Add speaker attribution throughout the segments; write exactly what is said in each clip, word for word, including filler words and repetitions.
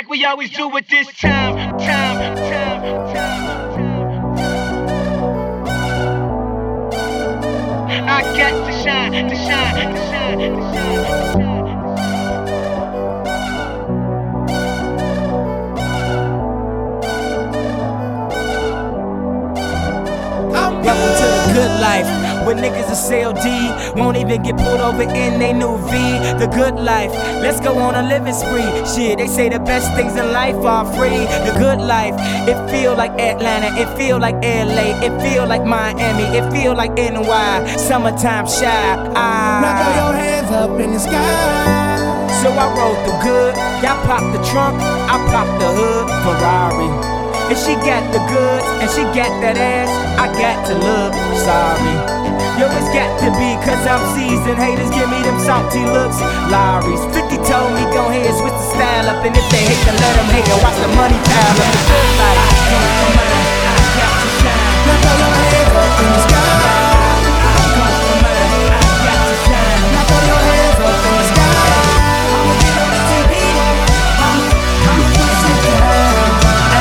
Speaker 1: we always do it this time, time, time, time, time. I got to shine, to shine, to shine, to shine, to shine.
Speaker 2: Welcome to the good life, where niggas is L D, won't even get pulled over in they new V. The good life, let's go on a living spree. Shit, they say the best things in life are free. The good life, it feel like Atlanta, it feel like L A, it feel like Miami, it feel like N Y, summertime shy. I
Speaker 3: Now throw your hands up in the sky.
Speaker 2: So I rode through good, y'all pop the trunk, I pop the hood, Ferrari. If she got the goods and she got that ass, I got to look sorry. Yo, it's got to be cause I'm seasoned. Haters give me them salty looks. Lowry's fifty told me go ahead, switch the style up. And if they hate, then let them hate and watch the money pile up. The good life, I come from mine, I got to shine.
Speaker 3: Now throw your hands up in the sky.
Speaker 2: I come from mine, I got to shine.
Speaker 3: Now throw your hands up in the sky. I'ma get on the T V. I'ma, I'ma push it down.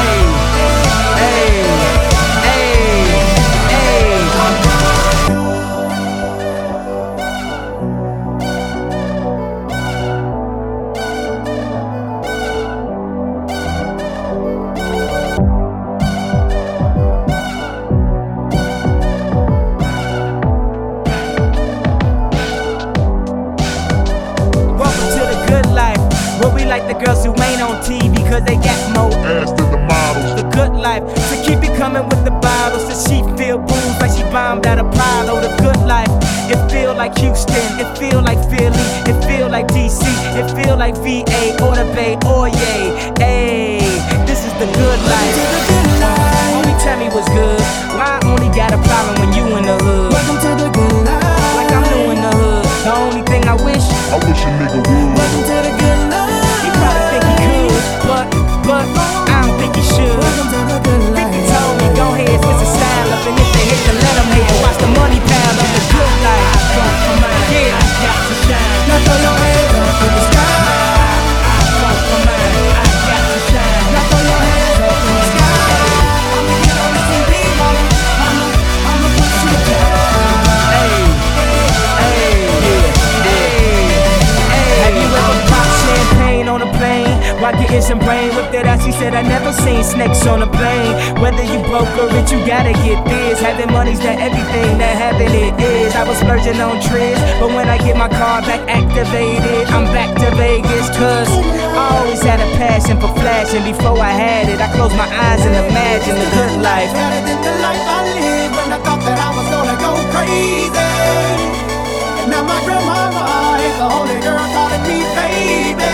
Speaker 2: Like the girls who ain't on T V cause they got more
Speaker 4: ass than the models.
Speaker 2: The good life, so keep it coming with the bottles. So she feel booze like she bombed out of Apollo. The good life, it feel like Houston, it feel like Philly, it feel like D C, it feel like V A or the Bay or yay. Hey, this is the good life. Homie, tell me what's good. Why I only got a problem when you in the hood?
Speaker 3: Welcome to the good life.
Speaker 2: Like I'm new in the hood. The only thing I wish,
Speaker 4: I wish a nigga would.
Speaker 3: Welcome to the good life.
Speaker 2: Probably think he could, but, but I don't think he should.
Speaker 3: Welcome to the good life.
Speaker 2: fifty told me go ahead, switch the style up. And if they hate, then let them hate and watch the money pile up. The good life, I come from mine, yeah, I got to shine.
Speaker 3: Now throw your hands up in the sky.
Speaker 2: I come from mine, I got to shine.
Speaker 3: Now throw your hands up in the sky. I'ma get on the T V. I'ma, I'ma push it down.
Speaker 2: Hey, hey, yeah, hey. Have you ever popped champagne on a plane while getting some brain whipped that out? She said I never seen snakes on a plane. Whether you broke or rich, you gotta get this. Having money's not everything that having it is. I was splurging on trips, but when I get my car back activated, I'm back to Vegas. Cause I always had a passion for flashing. Before I had it, I closed my eyes and imagined the good life.
Speaker 3: Better than the life I lived when I thought that I was gonna go crazy. And now my grandmama is the only girl calling me baby.